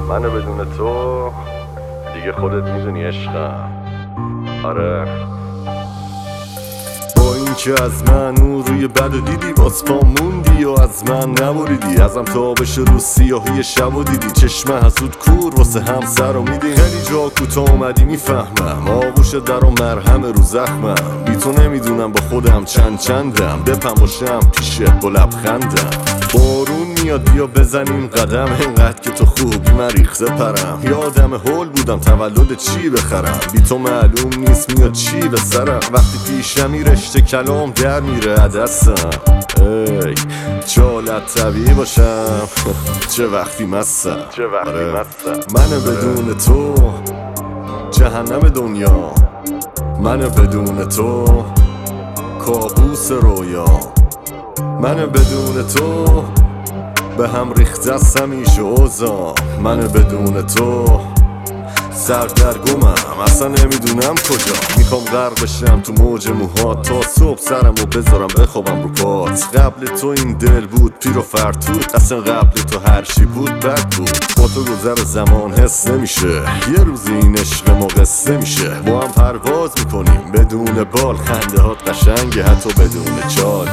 منو بدون تو دیگه خودت میدونی عشقم. آره با این که از من اون روی بد و دیدی، باز پا موندی و از من نبریدی. ازم تابش رو سیاهی شب و دیدی، چشم حسود کور واسه همسر رو میدی. خیلی جا کوتا اومدی میفهمم، آغوش در و مرهم رو زخمم. بی تو نمیدونم با خودم چندم، بپم باشم پیشت با لبخندم. بارون میاد بیا بزنیم قدم، اینقدر که تو خوبی من ریخته پرم. یادم هول بودم تولد چی بخرم، بی تو معلوم نیست میاد چی به سرم. وقتی پیشمی رشته کلام در میره دستم، ای چالت طبیعی باشم چه وقتی مستم. من بدون تو جهنم دنیا، من بدون تو کابوس رویا. من بدون تو به هم ریخته است همیشه اوضاع. من بدون تو سردرگمم، اصلا نمیدونم کجا. میخوام غرق بشم تو موج موهات، تا صبح سرمو بذارم بخوابم رو پات. قبل تو این دل بود پیر و فرتود، اصلا قبل تو هر چی بود بد بود. با تو گذر زمان حس نمیشه، یه روزی این عشق ما قصه میشه. با هم پرواز میکنیم بدون بال، خنده هات قشنگه حتی بدون چال.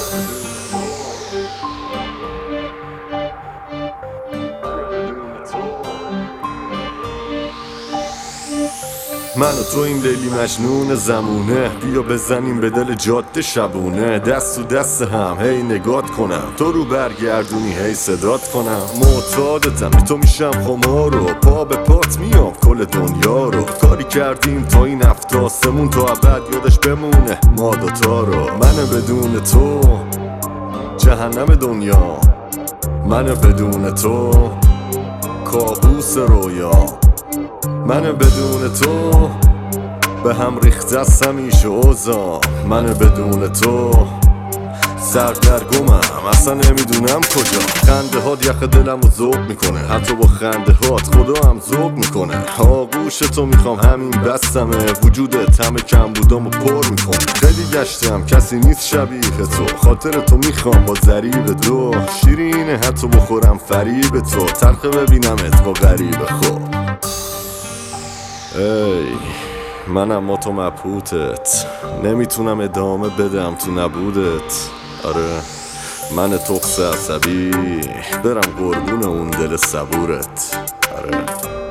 من و تو این لیلی مجنون زمونه، بیا بزنیم به دل جاده شبونه. دست تو دست هم هی نگات کنم، تو رو برگردونی هی صدات کنم. معتادتم بی تو میشم خمارو، پا به پات میام کل دنیا رو. کاری کردیم تا این افتاسمون تا ابد یادش بمونه ما دوتا رو. من بدون تو جهنم دنیا، من بدون تو کابوس رویا. من بدون تو به هم ریخته است همیشه اوضاع. من بدون تو سردرگمم، اصلا نمیدونم کجا. خنده هات یخ دلم رو ذوق میکنه، حتی با خنده هات خدا هم ذوق میکنه. آغوش تو میخوام همین بستمه، وجودت همه کم بودم و پر میکنه. خیلی گشتم کسی نیست شبیه تو، خاطر تو میخوام با ضریب دو. شیرینه حتی بخورم فریب تو، تلخه ببینمت با غریب خوب. ای من اما تو مبهوتت، نمیتونم ادامه بدم تو نبودت. آره من تخس عصبی برم قربون اون دل صبورت. آره